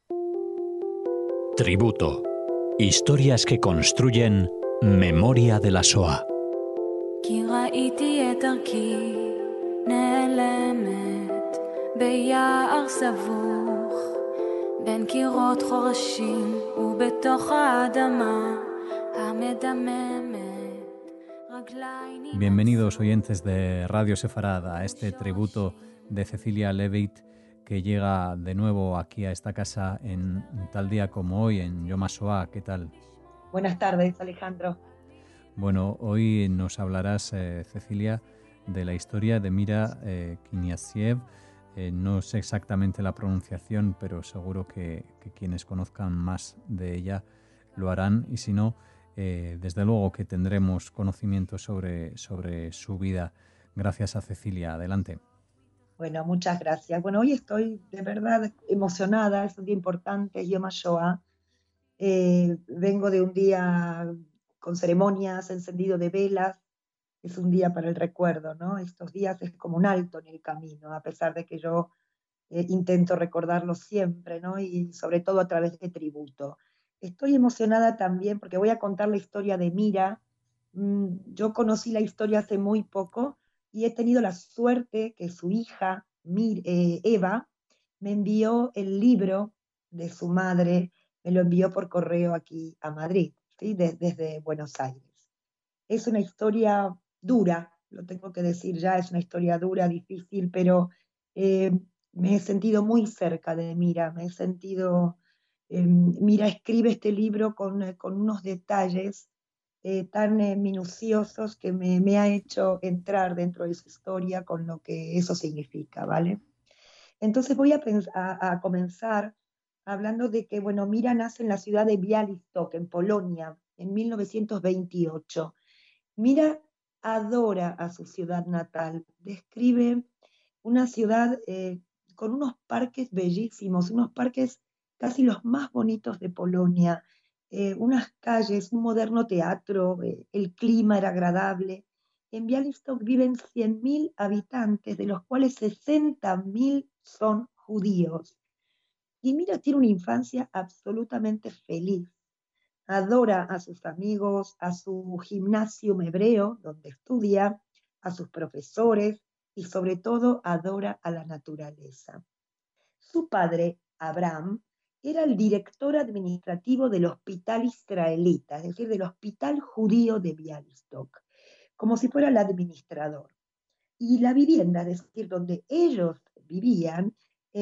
Tributo. Historias que construyen memoria de la Shoah. כי ראיתי את דרכי נעלמת ביער סבוך בין קירות חורשים ובתוך האדמה המדממת. Bienvenidos oyentes de Radio Sefarad a este tributo de Cecilia Levitt que llega de nuevo aquí a esta casa en tal día como hoy, en Yom HaShoah. ¿Qué tal? Buenas tardes, Alejandro. Bueno, hoy nos hablarás, Cecilia, de la historia de Mira Kniaziev. No sé exactamente la pronunciación, pero seguro que quienes conozcan más de ella lo harán, y si no, desde luego que tendremos conocimiento sobre su vida. Gracias a Cecilia. Adelante. Bueno, muchas gracias. Bueno, hoy estoy de verdad emocionada, es un día importante, Yom HaShoah. Vengo de un día con ceremonias, encendido de velas, es un día para el recuerdo, ¿no? Estos días es como un alto en el camino, a pesar de que yo intento recordarlo siempre, ¿no? Y sobre todo a través de tributo. Estoy emocionada también porque voy a contar la historia de Mira. Yo conocí la historia hace muy poco y he tenido la suerte que su hija, Eva, me envió el libro de su madre, me lo envió por correo aquí a Madrid, ¿sí? Desde Buenos Aires. Es una historia dura, lo tengo que decir ya, es una historia dura, difícil, pero me he sentido muy cerca de Mira, Mira escribe este libro con unos detalles tan minuciosos que me ha hecho entrar dentro de su historia con lo que eso significa, ¿vale? Entonces voy a comenzar hablando de que, bueno, Mira nace en la ciudad de Białystok, en Polonia, en 1928. Mira adora a su ciudad natal, describe una ciudad con unos parques bellísimos, unos parques casi los más bonitos de Polonia, unas calles, un moderno teatro, el clima era agradable. En Białystok viven 100.000 habitantes, de los cuales 60.000 son judíos. Y Mira tiene una infancia absolutamente feliz. Adora a sus amigos, a su gimnasio hebreo, donde estudia, a sus profesores y sobre todo adora a la naturaleza. Su padre, Abraham, era el director administrativo del hospital israelita, es decir, del hospital judío de Białystok, como si fuera el administrador. Y la vivienda, es decir, donde ellos vivían,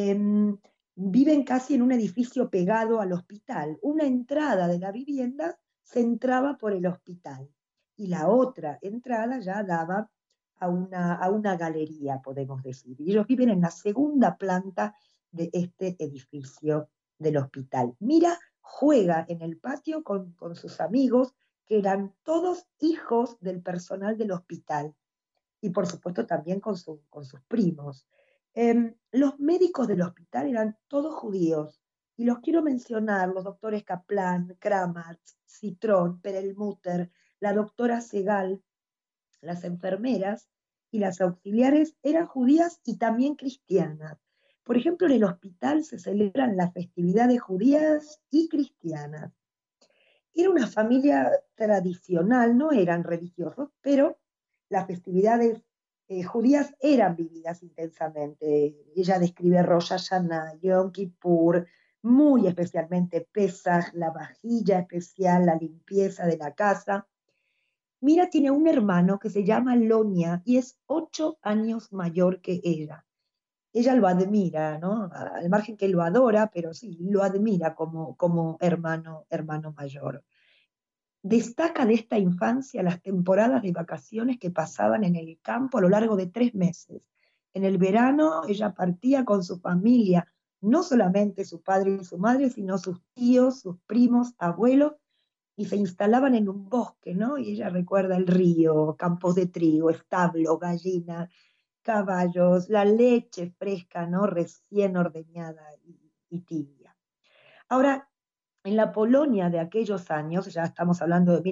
viven casi en un edificio pegado al hospital. Una entrada de la vivienda se entraba por el hospital y la otra entrada ya daba a una galería, podemos decir. Y ellos viven en la segunda planta de este edificio del hospital. Mira, juega en el patio con sus amigos, que eran todos hijos del personal del hospital, y por supuesto también con sus primos. Los médicos del hospital eran todos judíos, y los quiero mencionar: los doctores Kaplan, Kramatz, Citrón, Perelmutter, la doctora Segal. Las enfermeras y las auxiliares eran judías y también cristianas. Por ejemplo, en el hospital se celebran las festividades judías y cristianas. Era una familia tradicional, no eran religiosos, pero las festividades judías eran vividas intensamente. Ella describe Rosh Hashanah, Yom Kippur, muy especialmente Pesach, la vajilla especial, la limpieza de la casa. Mira tiene un hermano que se llama Lonia y es 8 años mayor que ella. Ella lo admira, ¿no? Al margen que lo adora, pero sí, lo admira como hermano mayor. Destaca de esta infancia las temporadas de vacaciones que pasaban en el campo a lo largo de 3 meses. En el verano ella partía con su familia, no solamente su padre y su madre, sino sus tíos, sus primos, abuelos, y se instalaban en un bosque, ¿no? Y ella recuerda el río, campos de trigo, establo, gallina, caballos, la leche fresca, ¿no? Recién ordeñada y tibia. Ahora, en la Polonia de aquellos años, ya estamos hablando de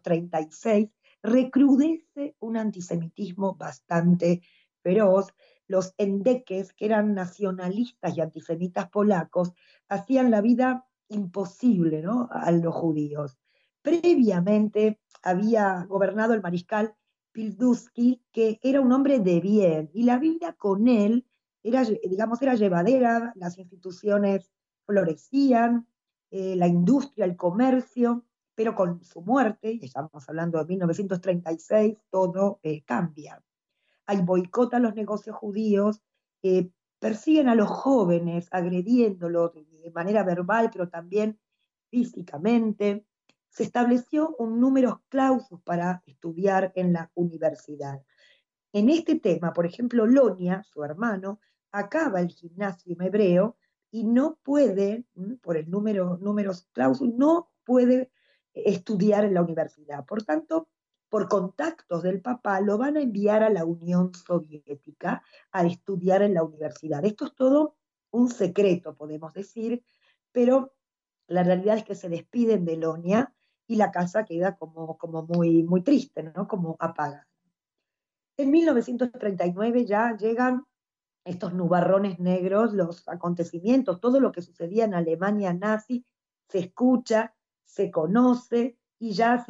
1936, recrudece un antisemitismo bastante feroz. los endeques, que eran nacionalistas y antisemitas polacos, hacían la vida imposible, ¿no?, a los judíos. Previamente había gobernado el mariscal Pilsudski, que era un hombre de bien, y la vida con él era, digamos, era llevadera, las instituciones florecían, la industria, el comercio, pero con su muerte, y estamos hablando de 1936, todo cambia. Hay boicot a los negocios judíos, persiguen a los jóvenes, agrediéndolos de manera verbal, pero también físicamente. Se estableció un número clausus para estudiar en la universidad. En este tema, por ejemplo, Lonia, su hermano, acaba el gimnasio hebreo y no puede, por el números clausus, no puede estudiar en la universidad. Por tanto, por contactos del papá, lo van a enviar a la Unión Soviética a estudiar en la universidad. Esto es todo un secreto, podemos decir, pero la realidad es que se despiden de Lonia y la casa queda como muy, muy triste, ¿no?, como apagada. En 1939 ya llegan estos nubarrones negros, los acontecimientos, todo lo que sucedía en Alemania nazi, se escucha, se conoce y ya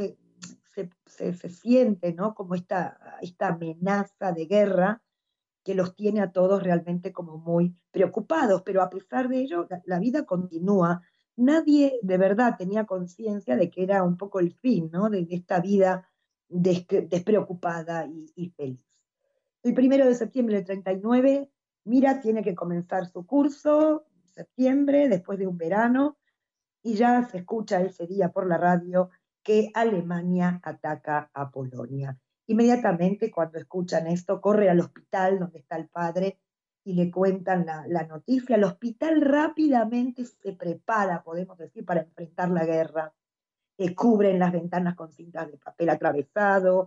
se siente, ¿no?, como esta amenaza de guerra que los tiene a todos realmente como muy preocupados, pero a pesar de ello, la vida continúa. Nadie de verdad tenía conciencia de que era un poco el fin, ¿no?, de esta vida despreocupada y feliz. El 1 de septiembre del 39, Mira tiene que comenzar su curso, septiembre, después de un verano, y ya se escucha ese día por la radio que Alemania ataca a Polonia. Inmediatamente cuando escuchan esto, corre al hospital donde está el padre y le cuentan la noticia. El hospital rápidamente se prepara, podemos decir, para enfrentar la guerra. Cubren las ventanas con cintas de papel atravesado,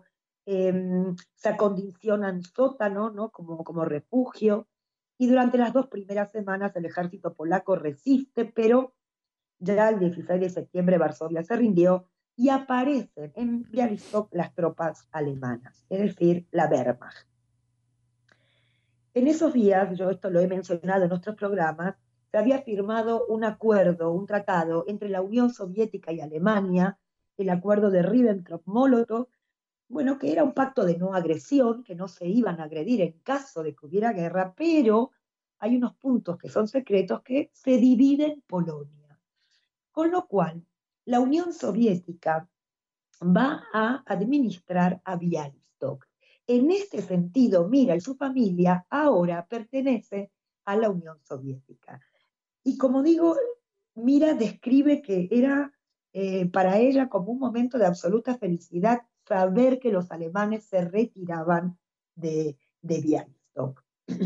se acondicionan sótanos, ¿no?, como refugio, y durante las 2 primeras semanas el ejército polaco resiste, pero ya el 16 de septiembre Varsovia se rindió y aparecen en Białystok las tropas alemanas, es decir, la Wehrmacht. En esos días, yo esto lo he mencionado en nuestros programas, se había firmado un acuerdo, un tratado entre la Unión Soviética y Alemania, el acuerdo de Ribbentrop-Molotov, bueno, que era un pacto de no agresión, que no se iban a agredir en caso de que hubiera guerra, pero hay unos puntos que son secretos que se dividen Polonia. Con lo cual, la Unión Soviética va a administrar a Białystok. En este sentido, Mira y su familia ahora pertenece a la Unión Soviética. Y como digo, Mira describe que era para ella como un momento de absoluta felicidad saber que los alemanes se retiraban de Białystok.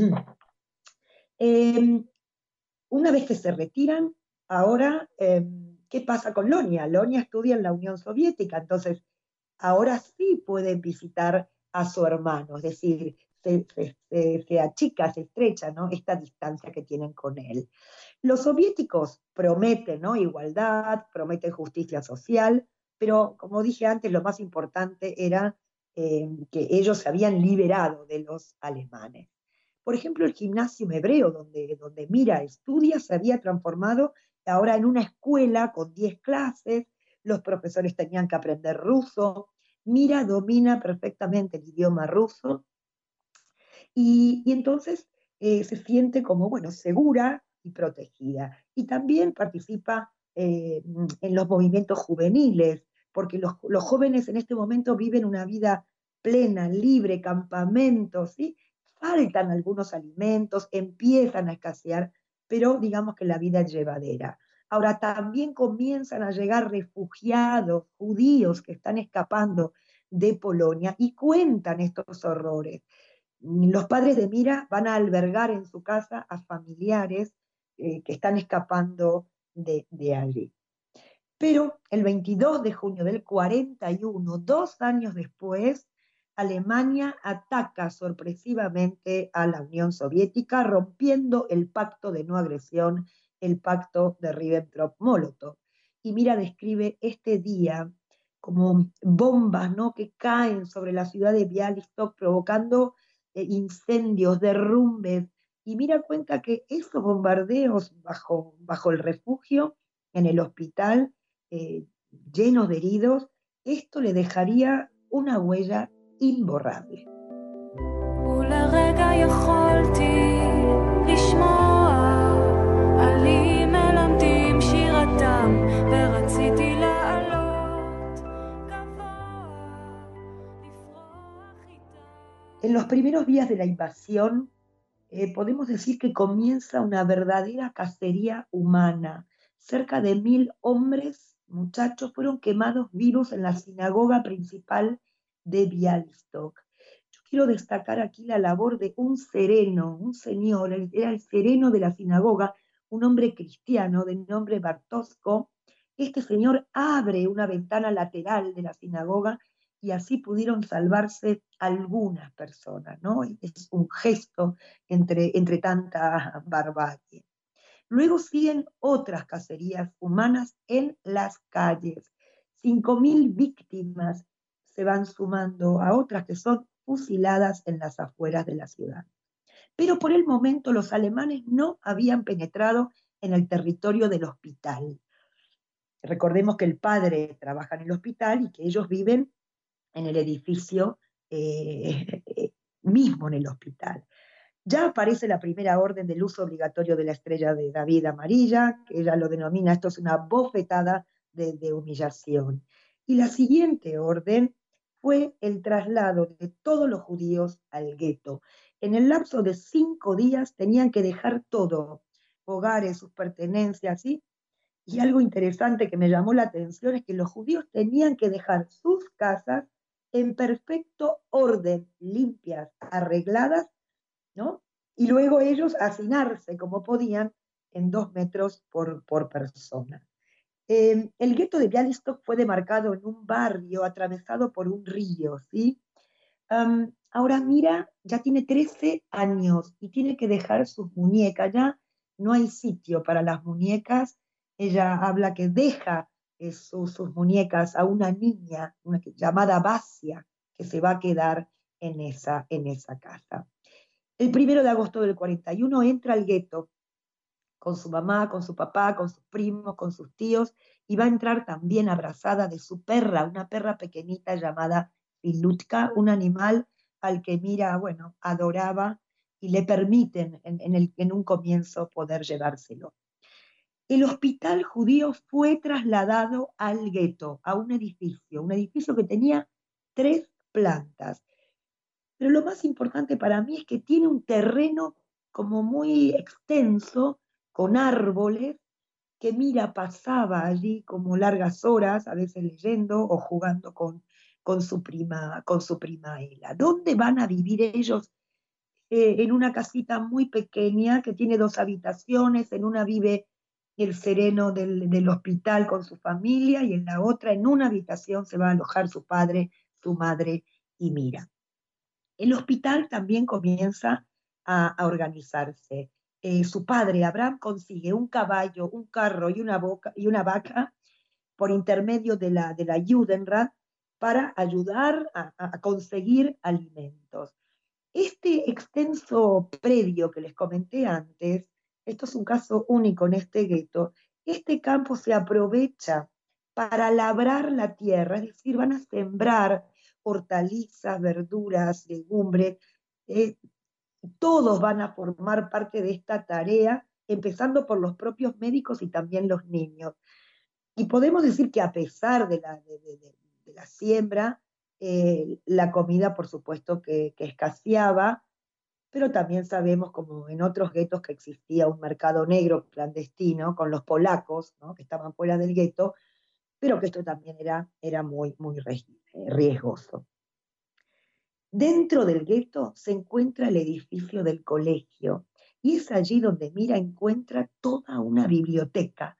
Una vez que se retiran, ahora, ¿qué pasa con Lonia? Lonia estudia en la Unión Soviética, entonces ahora sí pueden visitar a su hermano, es decir, se achica, se estrecha, ¿no?, esta distancia que tienen con él. Los soviéticos prometen, ¿no?, igualdad, prometen justicia social, pero como dije antes, lo más importante era que ellos se habían liberado de los alemanes. Por ejemplo, el gimnasio hebreo, donde Mira estudia, se había transformado ahora en una escuela con 10 clases, los profesores tenían que aprender ruso, Mira domina perfectamente el idioma ruso, y entonces se siente como, bueno, segura y protegida. Y también participa en los movimientos juveniles, porque los jóvenes en este momento viven una vida plena, libre, campamentos, ¿sí? Faltan algunos alimentos, empiezan a escasear, pero digamos que la vida es llevadera. Ahora también comienzan a llegar refugiados judíos que están escapando de Polonia y cuentan estos horrores. Los padres de Mira van a albergar en su casa a familiares que están escapando de allí. Pero el 22 de junio del 41, 2 años después, Alemania ataca sorpresivamente a la Unión Soviética, rompiendo el pacto de no agresión, el pacto de Ribbentrop-Molotov. Y Mira describe este día como bombas, ¿no?, que caen sobre la ciudad de Białystok, provocando incendios, derrumbes, y Mira cuenta que esos bombardeos bajo el refugio, en el hospital, eh, llenos de heridos, esto le dejaría una huella imborrable. ולרגע יכולתי לשמוע עלים מלמדים שירתם ורציתי לעלות גבוה לפרוח איתם. En los primeros días de la invasión, podemos decir que comienza una verdadera cacería humana. Cerca de 1000 hombres, muchachos, fueron quemados vivos en la sinagoga principal de Bialystok. Yo quiero destacar aquí la labor de un sereno, un señor, era el sereno de la sinagoga, un hombre cristiano de nombre Bartosko. Este señor abre una ventana lateral de la sinagoga y así pudieron salvarse algunas personas, ¿no? Es un gesto entre tanta barbarie. Luego siguen otras cacerías humanas en las calles. 5000 víctimas se van sumando a otras que son fusiladas en las afueras de la ciudad. Pero por el momento los alemanes no habían penetrado en el territorio del hospital. Recordemos que el padre trabaja en el hospital y que ellos viven en el edificio mismo en el hospital. Ya aparece la primera orden del uso obligatorio de la estrella de David amarilla, que ella lo denomina, esto es una bofetada de humillación. Y la siguiente orden fue el traslado de todos los judíos al gueto. En el lapso de 5 días tenían que dejar todo, hogares, sus pertenencias, ¿sí? Y algo interesante que me llamó la atención es que los judíos tenían que dejar sus casas en perfecto orden, limpias, arregladas, ¿no? Y luego ellos hacinarse como podían en 2 metros por persona. El gueto de Bialystok fue demarcado en un barrio atravesado por un río, ¿sí? Ahora Mira ya tiene 13 años y tiene que dejar sus muñecas, ya no hay sitio para las muñecas. Ella habla que deja sus muñecas a una niña llamada Basia, que se va a quedar en esa casa. El 1 de agosto del 41 entra al gueto con su mamá, con su papá, con sus primos, con sus tíos, y va a entrar también abrazada de su perra, una perra pequeñita llamada Filutka, un animal al que Mira, bueno, adoraba y le permiten en un comienzo poder llevárselo. El hospital judío fue trasladado al gueto, a un edificio que tenía 3 plantas. Pero lo más importante para mí es que tiene un terreno como muy extenso, con árboles, que Mira pasaba allí como largas horas, a veces leyendo o jugando con su prima Ela. ¿Dónde van a vivir ellos? En una casita muy pequeña que tiene 2 habitaciones, en una vive el sereno del hospital con su familia y en la otra, en una habitación, se va a alojar su padre, su madre y Mira. El hospital también comienza a organizarse. Su padre, Abraham, consigue un caballo, un carro y una vaca por intermedio de la Judenrat para ayudar a conseguir alimentos. Este extenso predio que les comenté antes, esto es un caso único en este gueto, este campo se aprovecha para labrar la tierra, es decir, van a sembrar hortalizas, verduras, legumbres, todos van a formar parte de esta tarea, empezando por los propios médicos y también los niños. Y podemos decir que a pesar de la siembra, la comida, por supuesto, que escaseaba, pero también sabemos, como en otros guetos, que existía un mercado negro clandestino con los polacos, ¿no?, que estaban fuera del gueto, pero que esto también era muy, muy riesgoso. Dentro del gueto se encuentra el edificio del colegio y es allí donde Mira encuentra toda una biblioteca,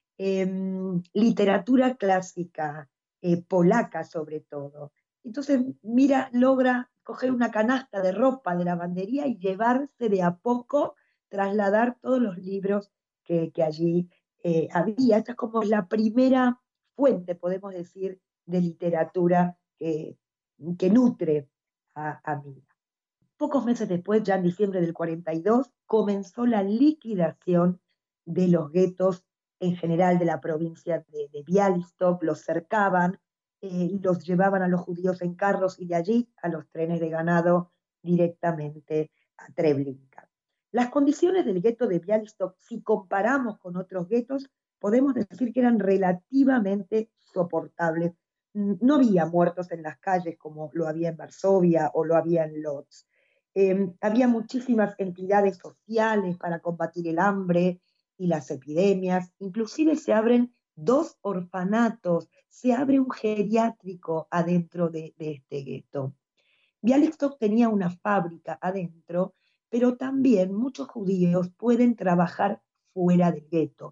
literatura clásica, polaca sobre todo. Entonces Mira logra coger una canasta de ropa de lavandería y llevarse de a poco, trasladar todos los libros que allí había. Esta es como la primera fuente, podemos decir, de literatura que nutre a Mira. Pocos meses después, ya en diciembre del 42, comenzó la liquidación de los guetos en general de la provincia de Białystok. Los cercaban, los llevaban a los judíos en carros y de allí a los trenes de ganado directamente a Treblinka. Las condiciones del gueto de Białystok, si comparamos con otros guetos, podemos decir que eran relativamente soportables. No había muertos en las calles como lo había en Varsovia o lo había en Lodz. Había muchísimas entidades sociales para combatir el hambre y las epidemias. Inclusive se abren 2 orfanatos, se abre un geriátrico adentro de este gueto. Białystok tenía una fábrica adentro, pero también muchos judíos pueden trabajar fuera del gueto.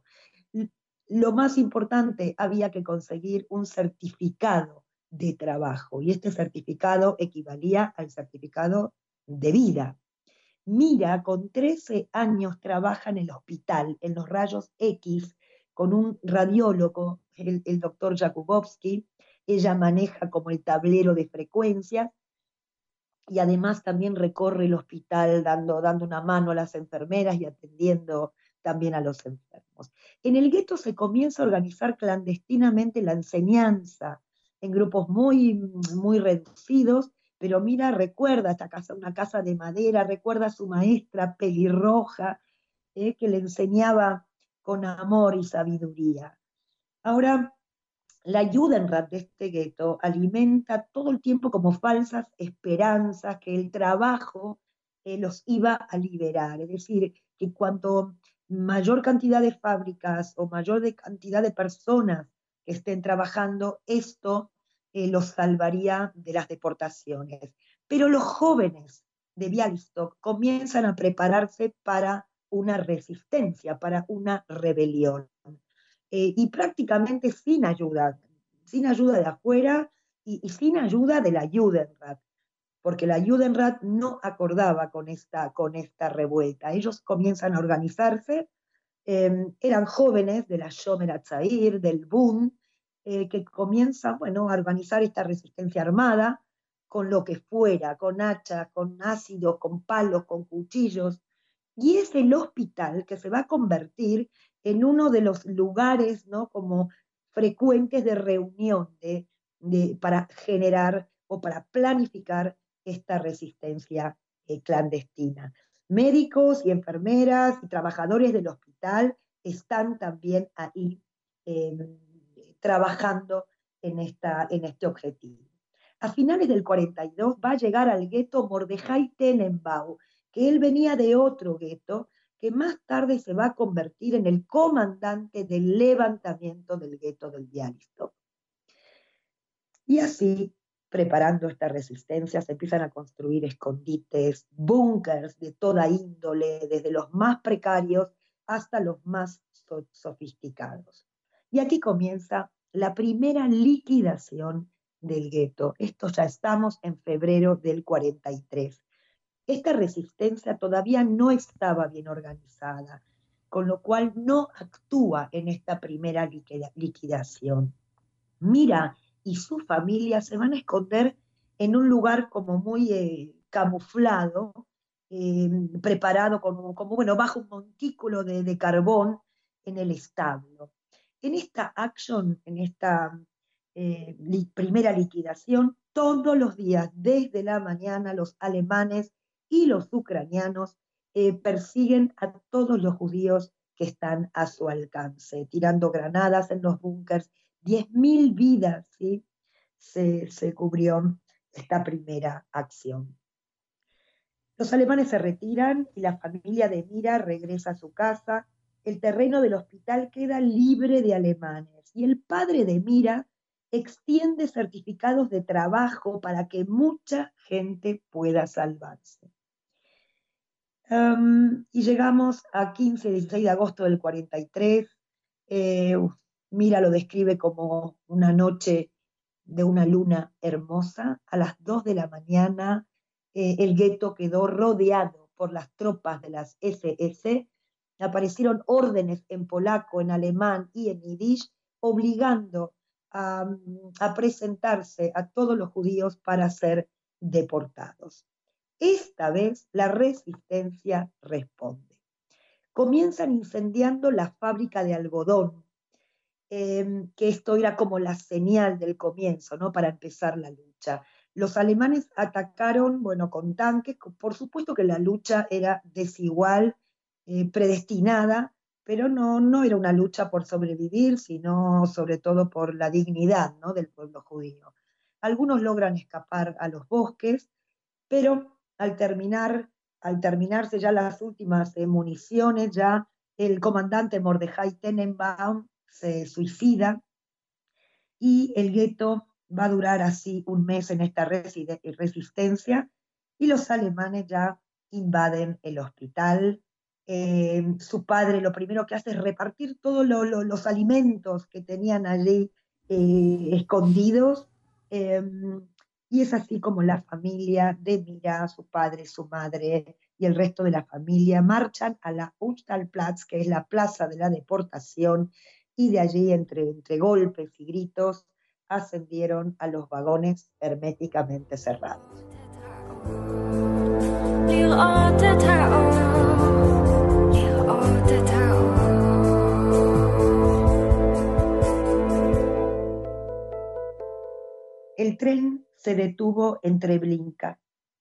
Lo más importante, había que conseguir un certificado de trabajo y este certificado equivalía al certificado de vida. Mira, con 13 años trabaja en el hospital, en los rayos X, con un radiólogo, el doctor Jakubowski. Ella maneja como el tablero de frecuencias y además también recorre el hospital dando una mano a las enfermeras y atendiendo también a los enfermos. En el gueto se comienza a organizar clandestinamente la enseñanza en grupos muy, muy reducidos, pero mira, recuerda esta casa, una casa de madera, recuerda a su maestra pelirroja, que le enseñaba con amor y sabiduría. Ahora, la Judenrat de este gueto alimenta todo el tiempo como falsas esperanzas que el trabajo los iba a liberar. Es decir, que cuanto mayor cantidad de fábricas o mayor cantidad de personas que estén trabajando, esto los salvaría de las deportaciones. Pero los jóvenes de Białystok comienzan a prepararse para una resistencia, para una rebelión. Y prácticamente sin ayuda de afuera y sin ayuda de la Judenrat, porque la Judenrat no acordaba con esta revuelta. Ellos comienzan a organizarse, eran jóvenes de la Shomer Hatzair, del Bund, que comienzan, bueno, a organizar esta resistencia armada con lo que fuera, con hachas, con ácidos, con palos, con cuchillos, y es el hospital que se va a convertir en uno de los lugares, ¿no?, como frecuentes de reunión para generar o para planificar esta resistencia clandestina. Médicos y enfermeras y trabajadores del hospital están también ahí trabajando en este objetivo. A finales del 42 va a llegar al gueto Mordejai Tenenbaum, que él venía de otro gueto, que más tarde se va a convertir en el comandante del levantamiento del gueto del Białystok. Y así, preparando esta resistencia, se empiezan a construir escondites, búnkers de toda índole, desde los más precarios hasta los más sofisticados. Y aquí comienza la primera liquidación del gueto. Esto ya estamos en febrero del 43. Esta resistencia todavía no estaba bien organizada, con lo cual no actúa en esta primera liquidación. Mira y su familia se van a esconder en un lugar como muy camuflado, preparado como bueno, bajo un montículo de carbón en el establo. En esta acción, en esta primera liquidación, todos los días, desde la mañana, los alemanes y los ucranianos persiguen a todos los judíos que están a su alcance, tirando granadas en los búnkers. 10.000 vidas, ¿sí?, se cubrió esta primera acción. Los alemanes se retiran y la familia de Mira regresa a su casa. El terreno del hospital queda libre de alemanes y el padre de Mira extiende certificados de trabajo para que mucha gente pueda salvarse. Y llegamos a 15-16 de agosto del 43. Mira lo describe como una noche de una luna hermosa. A las 2 de la mañana el gueto quedó rodeado por las tropas de las SS. Aparecieron órdenes en polaco, en alemán y en yiddish, obligando a presentarse a todos los judíos para ser deportados. Esta vez la resistencia responde. Comienzan incendiando la fábrica de algodón, que esto era como la señal del comienzo, ¿no? Para empezar la lucha. Los alemanes atacaron, bueno, con tanques, por supuesto que la lucha era desigual, predestinada, pero no era una lucha por sobrevivir, sino sobre todo por la dignidad, ¿no? Del pueblo judío. Algunos logran escapar a los bosques, pero al terminarse ya las últimas municiones, ya el comandante Mordejai Tenenbaum se suicida y el gueto va a durar así un mes en esta resistencia y los alemanes ya invaden el hospital. Su padre lo primero que hace es repartir todos los alimentos que tenían allí escondidos, eh, y es así como la familia de Mira, su padre, su madre y el resto de la familia marchan a la Uxtalplatz, que es la plaza de la deportación, y de allí, entre golpes y gritos, ascendieron a los vagones herméticamente cerrados. El tren se detuvo en Treblinka.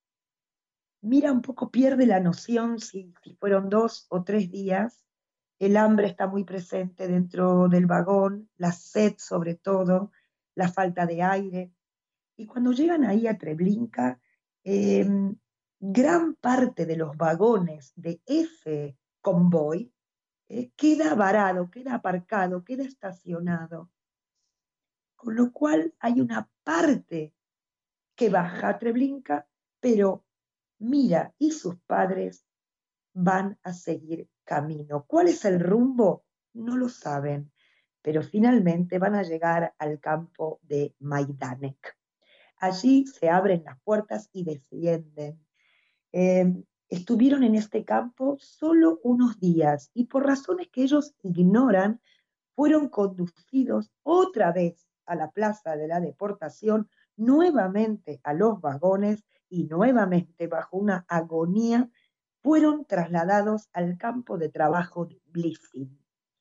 Mira, un poco pierde la noción si fueron 2 o 3 días. El hambre está muy presente dentro del vagón, la sed sobre todo, la falta de aire. Y cuando llegan ahí a Treblinka, eh, gran parte de los vagones de ese convoy queda varado, queda aparcado, queda estacionado. Con lo cual hay una parte que baja a Treblinka, pero Mira y sus padres van a seguir camino. ¿Cuál es el rumbo? No lo saben, pero finalmente van a llegar al campo de Majdanek. Allí se abren las puertas y descienden. Estuvieron en este campo solo unos días y por razones que ellos ignoran, fueron conducidos otra vez a la plaza de la deportación, nuevamente a los vagones y nuevamente bajo una agonía fueron trasladados al campo de trabajo de Blissin,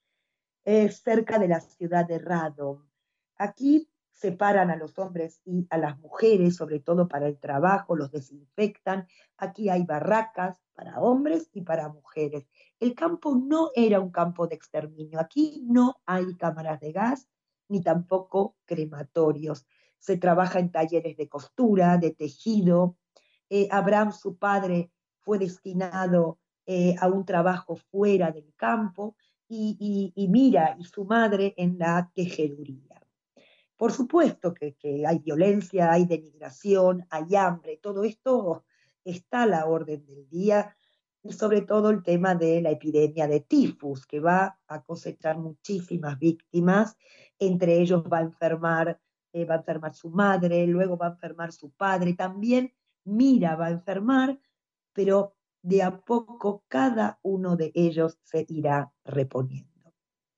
cerca de la ciudad de Radom. Aquí separan a los hombres y a las mujeres, sobre todo para el trabajo, los desinfectan. Aquí hay barracas para hombres y para mujeres. El campo no era un campo de exterminio. Aquí no hay cámaras de gas ni tampoco crematorios. Se trabaja en talleres de costura, de tejido. Abraham, su padre, fue destinado a un trabajo fuera del campo y Mira y su madre en la tejeduría. Por supuesto que hay violencia, hay denigración, hay hambre, todo esto está a la orden del día, y sobre todo el tema de la epidemia de tifus, que va a cosechar muchísimas víctimas, entre ellos va a enfermar su madre, luego va a enfermar su padre, también Mira va a enfermar, pero de a poco cada uno de ellos se irá reponiendo.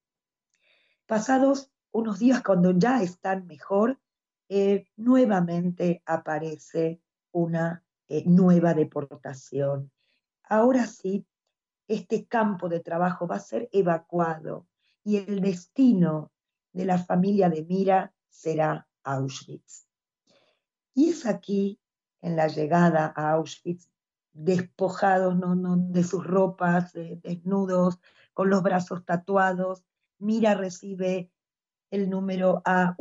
Pasados unos días, cuando ya están mejor, nuevamente aparece una nueva deportación. Ahora sí, este campo de trabajo va a ser evacuado y el destino de la familia de Mira será Auschwitz. Y es aquí, en la llegada a Auschwitz, despojados de sus ropas, desnudos, con los brazos tatuados, Mira recibe el número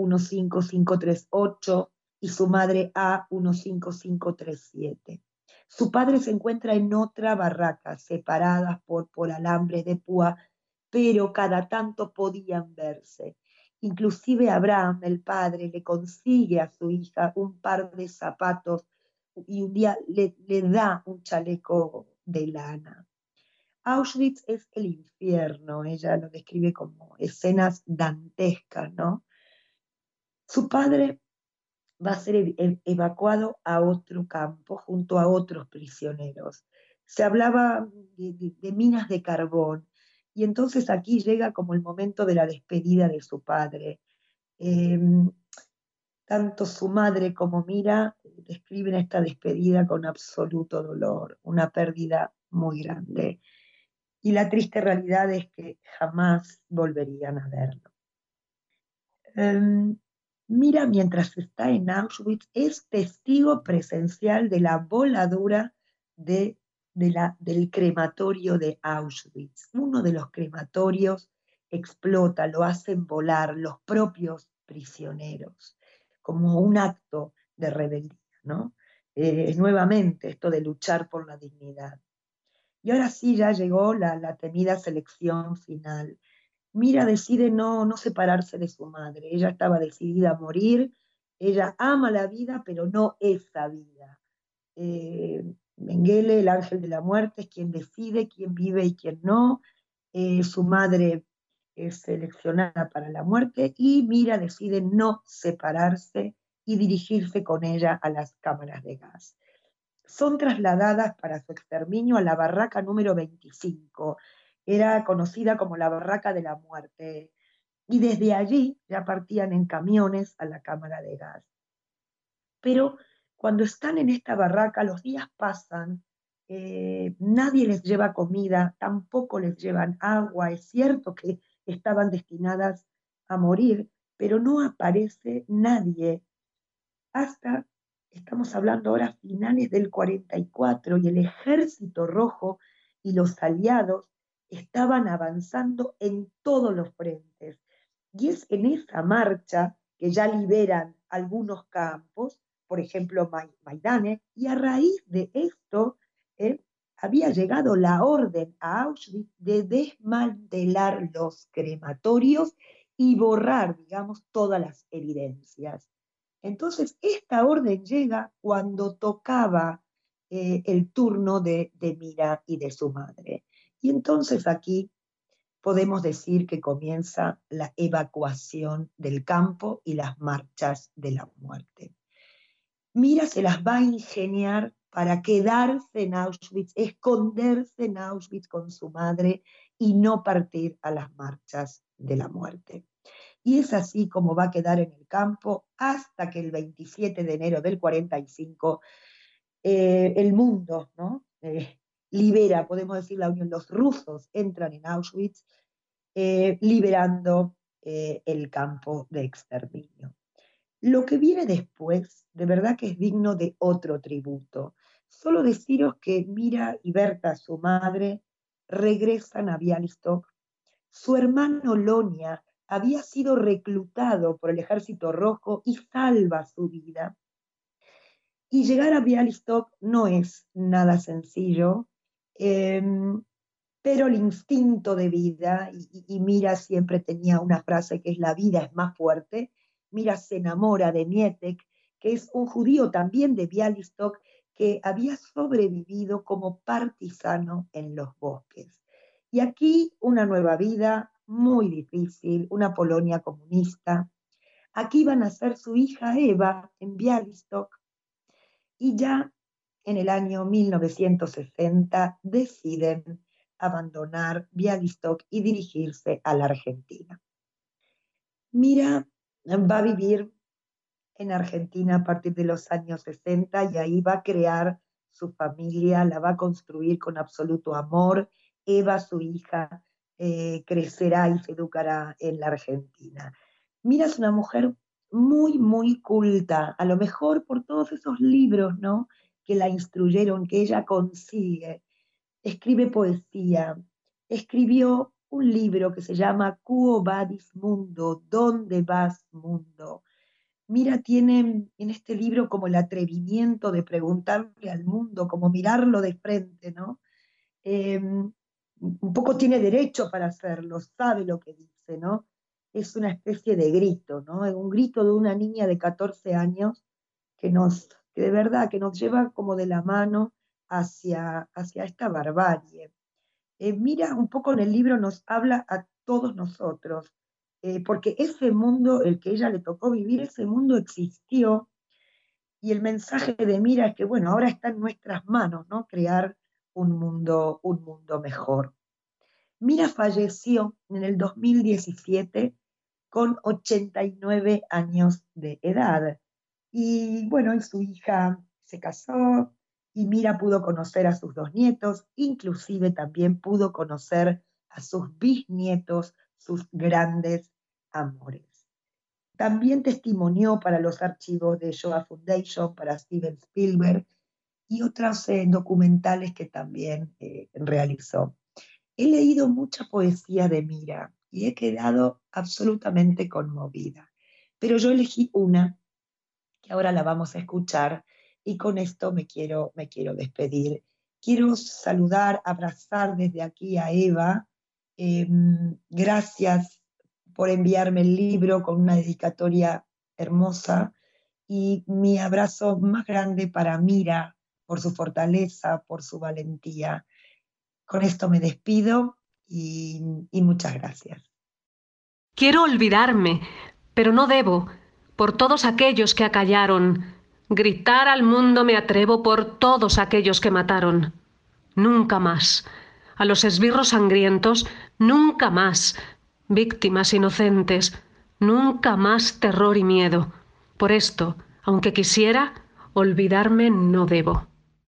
A15538 y su madre A15537. Su padre se encuentra en otra barraca, separadas por alambres de púa, pero cada tanto podían verse. Inclusive Abraham, el padre, le consigue a su hija un par de zapatos y un día le da un chaleco de lana. Auschwitz es el infierno, ella lo describe como escenas dantescas, ¿no? Su padre va a ser evacuado a otro campo junto a otros prisioneros. Se hablaba de minas de carbón y entonces aquí llega como el momento de la despedida de su padre. Tanto su madre como Mira describen esta despedida con absoluto dolor, una pérdida muy grande. Y la triste realidad es que jamás volverían a verlo. Mira, mientras está en Auschwitz, es testigo presencial de la voladura del crematorio de Auschwitz. Uno de los crematorios explota, lo hacen volar los propios prisioneros, como un acto de rebeldía, ¿no? Nuevamente, esto de luchar por la dignidad. Y ahora sí, ya llegó la temida selección final. Mira decide no separarse de su madre. Ella estaba decidida a morir. Ella ama la vida, pero no esa vida. Mengele, el ángel de la muerte, es quien decide quién vive y quién no. Su madre es seleccionada para la muerte y Mira decide no separarse y dirigirse con ella a las cámaras de gas. Son trasladadas para su exterminio a la barraca número 25. Era conocida como la barraca de la muerte. Y desde allí ya partían en camiones a la cámara de gas. Pero cuando están en esta barraca, los días pasan, nadie les lleva comida, tampoco les llevan agua. Es cierto que estaban destinadas a morir, pero no aparece nadie hasta, estamos hablando ahora finales del 44, y el Ejército Rojo y los aliados estaban avanzando en todos los frentes. Y es en esa marcha que ya liberan algunos campos, por ejemplo Maidanek, y a raíz de esto había llegado la orden a Auschwitz de desmantelar los crematorios y borrar, digamos, todas las evidencias. Entonces, esta orden llega cuando tocaba el turno de Mira y de su madre. Y entonces aquí podemos decir que comienza la evacuación del campo y las marchas de la muerte. Mira se las va a ingeniar para quedarse en Auschwitz, esconderse en Auschwitz con su madre y no partir a las marchas de la muerte. Y es así como va a quedar en el campo hasta que el 27 de enero del 45 el mundo, ¿no? Libera, podemos decir, la Unión, los rusos entran en Auschwitz liberando el campo de exterminio. Lo que viene después, de verdad que es digno de otro tributo. Solo deciros que Mira y Berta, su madre, regresan a Bialystok. Su hermano Lonia había sido reclutado por el Ejército Rojo y salva su vida. Y llegar a Bialystok no es nada sencillo, pero el instinto de vida, y Mira siempre tenía una frase que es: la vida es más fuerte. Mira se enamora de Mietek, que es un judío también de Bialystok, que había sobrevivido como partisano en los bosques. Y aquí una nueva vida muy difícil, una Polonia comunista. Aquí va a nacer su hija Eva en Bialystok, y ya en el año 1960 deciden abandonar Bialystok y dirigirse a la Argentina. Mira va a vivir en Argentina a partir de los años 60 y ahí va a crear su familia, la va a construir con absoluto amor. Eva, su hija, crecerá y se educará en la Argentina. Mira, es una mujer muy, muy culta, a lo mejor por todos esos libros, ¿no?, que la instruyeron, que ella consigue. Escribe poesía, escribió un libro que se llama Quo Vadis Mundo, ¿dónde vas, mundo? Mira tiene en este libro como el atrevimiento de preguntarle al mundo, como mirarlo de frente, ¿no? Un poco tiene derecho para hacerlo, sabe lo que dice, ¿no? Es una especie de grito, ¿no? Es un grito de una niña de 14 años que de verdad que nos lleva como de la mano hacia esta barbarie. Mira, un poco en el libro nos habla a todos nosotros, porque ese mundo, el que ella le tocó vivir, ese mundo existió, y el mensaje de Mira es que, bueno, ahora está en nuestras manos, ¿no?, crear un mundo mejor. Mira falleció en el 2017 con 89 años de edad, Y bueno, y su hija se casó y Mira pudo conocer a sus 2 nietos, inclusive también pudo conocer a sus bisnietos, sus grandes amores. También testimonió para los archivos de Shoah Foundation, para Steven Spielberg y otros documentales que también realizó. He leído mucha poesía de Mira y he quedado absolutamente conmovida, pero yo elegí una que ahora la vamos a escuchar y con esto me quiero despedir. Quiero saludar, abrazar desde aquí a Eva. Gracias por enviarme el libro con una dedicatoria hermosa y mi abrazo más grande para Mira por su fortaleza, por su valentía. Con esto me despido y muchas gracias. Quiero olvidarme, pero no debo, por todos aquellos que acallaron. Gritar al mundo me atrevo por todos aquellos que mataron. Nunca más. A los esbirros sangrientos, nunca más. Víctimas inocentes, nunca más terror y miedo. Por esto, aunque quisiera, olvidarme no debo.